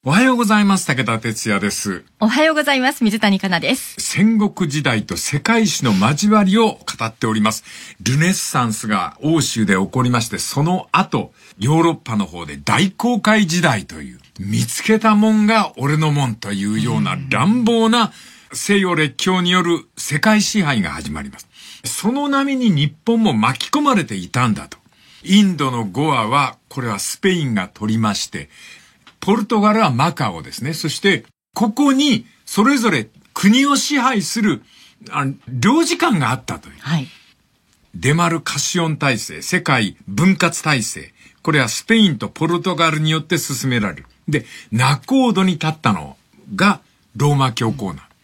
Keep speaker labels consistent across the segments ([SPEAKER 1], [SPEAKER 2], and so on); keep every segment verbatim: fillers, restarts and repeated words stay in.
[SPEAKER 1] おはようございます。武田哲也です。
[SPEAKER 2] おはようございます。水谷香奈です。
[SPEAKER 1] 戦国時代と世界史の交わりを語っております。ルネッサンスが欧州で起こりまして、その後、ヨーロッパの方で大航海時代という、見つけたもんが俺のもんというような乱暴な西洋列強による世界支配が始まります。その波に日本も巻き込まれていたんだと。インドのゴアは、これはスペインが取りまして、ポルトガルはマカオですね。そして、ここに、それぞれ国を支配する、あの、領事館があったという。
[SPEAKER 2] はい。
[SPEAKER 1] デマルカシオン体制、世界分割体制。これはスペインとポルトガルによって進められる。で、仲人に立ったのがローマ教皇なん。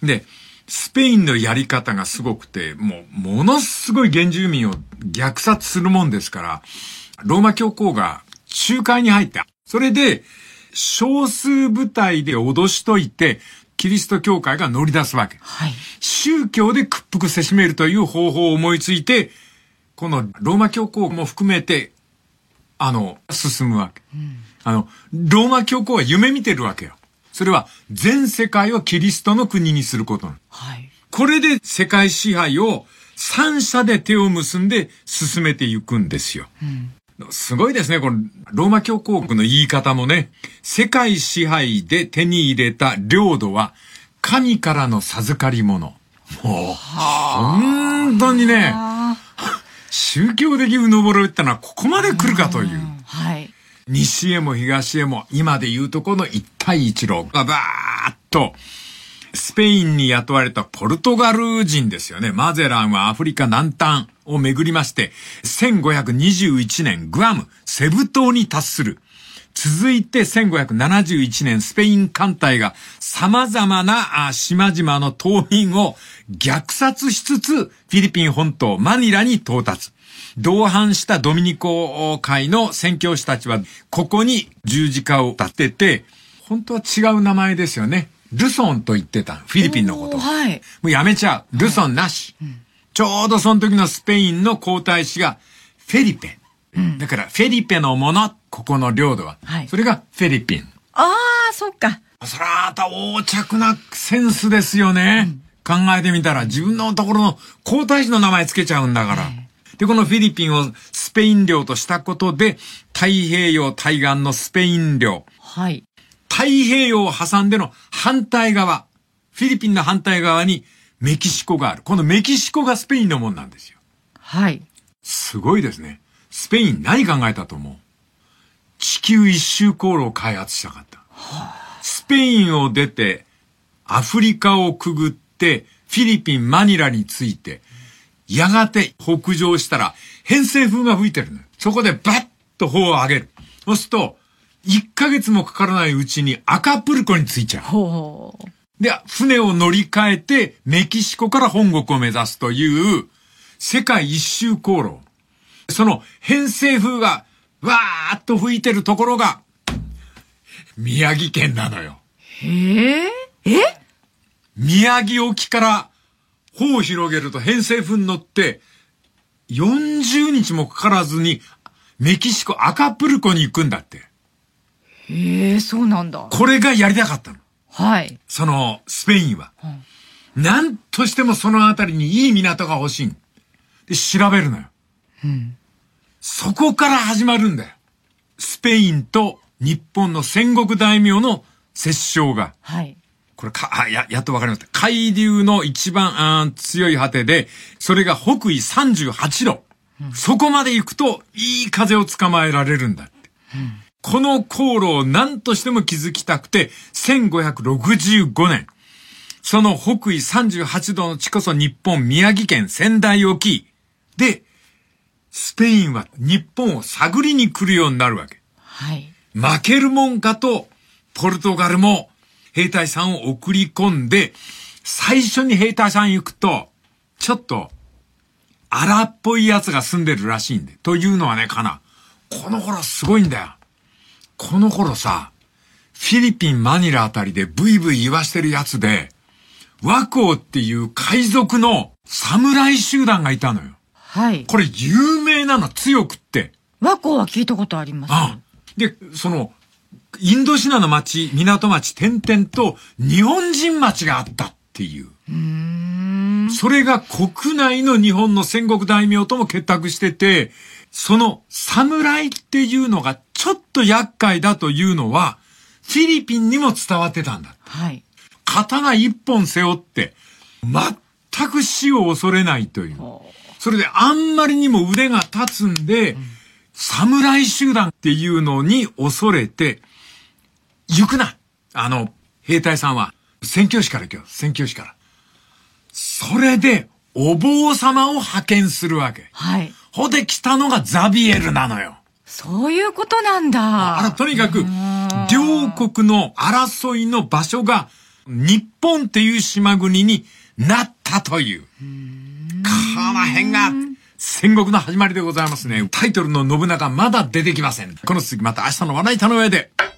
[SPEAKER 1] で、スペインのやり方がすごくて、もう、ものすごい原住民を虐殺するもんですから、ローマ教皇が仲介に入った。それで、少数部隊で脅しといて、キリスト教会が乗り出すわけ。
[SPEAKER 2] はい。
[SPEAKER 1] 宗教で屈服せしめるという方法を思いついて、このローマ教皇も含めて、あの、進むわけ。うん、あの、ローマ教皇は夢見てるわけよ。それは全世界をキリストの国にすることなの。
[SPEAKER 2] はい。
[SPEAKER 1] これで世界支配を三者で手を結んで進めていくんですよ。うんすごいですね。このローマ教皇国の言い方もね、世界支配で手に入れた領土は神からの授かり物。もう、本当にね、宗教的うぬぼれってのはここまで来るかという。
[SPEAKER 2] はい。
[SPEAKER 1] 西へも東へも今で言うとこの一帯一路がバーッと、スペインに雇われたポルトガル人ですよね。マゼランはアフリカ南端を巡りまして、せんごひゃくにじゅういちねんグアム、セブ島に達する。続いてせんごひゃくななじゅういちねんスペイン艦隊が様々な島々の島民を虐殺しつつ、フィリピン本島マニラに到達。同伴したドミニコ会の宣教師たちは、ここに十字架を立てて、本当は違う名前ですよね。ルソンと言ってた。フィリピンのこと。
[SPEAKER 2] はい。
[SPEAKER 1] もうやめちゃう。ルソンなし。はいうん、ちょうどその時のスペインの皇太子がフェリペ。うん、だからフェリペのもの、ここの領土は。はい、それがフェリピン。
[SPEAKER 2] ああ、そっか。
[SPEAKER 1] それはまた横着なセンスですよね。うん、考えてみたら自分のところの皇太子の名前つけちゃうんだから。はい、で、このフィリピンをスペイン領としたことで、太平洋対岸のスペイン領。
[SPEAKER 2] はい。
[SPEAKER 1] 太平洋を挟んでの反対側、フィリピンの反対側にメキシコがある。このメキシコがスペインのもんなんですよ。
[SPEAKER 2] はい。
[SPEAKER 1] すごいですね。スペイン何考えたと思う？地球一周航路を開発したかった。はあ、スペインを出て、アフリカをくぐって、フィリピン・マニラに着いて、やがて北上したら偏西風が吹いてるのよ。そこでバッと帆を上げる。そうすると、いっかげつもかからないうちにアカプルコに着いちゃう。
[SPEAKER 2] ほう
[SPEAKER 1] で、船を乗り換えてメキシコから本国を目指すという世界一周航路。その偏西風がわーっと吹いてるところが宮城県なのよ。
[SPEAKER 2] へえ。え？
[SPEAKER 1] 宮城沖から帆を広げると偏西風に乗ってよんじゅうにちもかからずにメキシコアカプルコに行くんだって。
[SPEAKER 2] へえ、そうなんだ。
[SPEAKER 1] これがやりたかったの。
[SPEAKER 2] はい。
[SPEAKER 1] その、スペインは。うん、なんとしてもそのあたりにいい港が欲しい。で、調べるのよ。うん。そこから始まるんだよ。スペインと日本の戦国大名の折衝が。
[SPEAKER 2] はい。
[SPEAKER 1] これか、あ、や、やっとわかりました。海流の一番あ強い果てで、それが北緯さんじゅうはちど。うん、そこまで行くと、いい風を捕まえられるんだって。うんこの航路を何としても築きたくて、せんごひゃくろくじゅうごねん。その北緯さんじゅうはちどの地こそ日本宮城県仙台沖で、スペインは日本を探りに来るようになるわけ。
[SPEAKER 2] はい。
[SPEAKER 1] 負けるもんかと、ポルトガルも兵隊さんを送り込んで、最初に兵隊さん行くと、ちょっと、荒っぽい奴が住んでるらしいんで。というのはね、かな。この頃すごいんだよ。この頃さ、フィリピン・マニラあたりでブイブイ言わしてるやつで、ワコーっていう海賊の侍集団がいたのよ。
[SPEAKER 2] はい。
[SPEAKER 1] これ有名なの強くって。
[SPEAKER 2] ワコーは聞いたことあります。
[SPEAKER 1] ああで、その、 インドシナの町、港町、点々と日本人町があったっていう。
[SPEAKER 2] うーん。
[SPEAKER 1] それが国内の日本の戦国大名とも結託してて、その侍っていうのがちょっと厄介だというのは、フィリピンにも伝わってたんだ。
[SPEAKER 2] はい。
[SPEAKER 1] 刀一本背負って、全く死を恐れないという。それであんまりにも腕が立つんで、うん、侍集団っていうのに恐れて、行くな。あの、兵隊さんは、宣教師から行くよ。宣教師から。それで、お坊様を派遣するわけ。
[SPEAKER 2] はい。
[SPEAKER 1] ほで来たのがザビエルなのよ。
[SPEAKER 2] そういうことなんだ。
[SPEAKER 1] あら、とにかく、両国の争いの場所が、日本っていう島国になったという。この辺が、戦国の始まりでございますね。タイトルの信長まだ出てきません。この続きまた明日の笑い田の上で。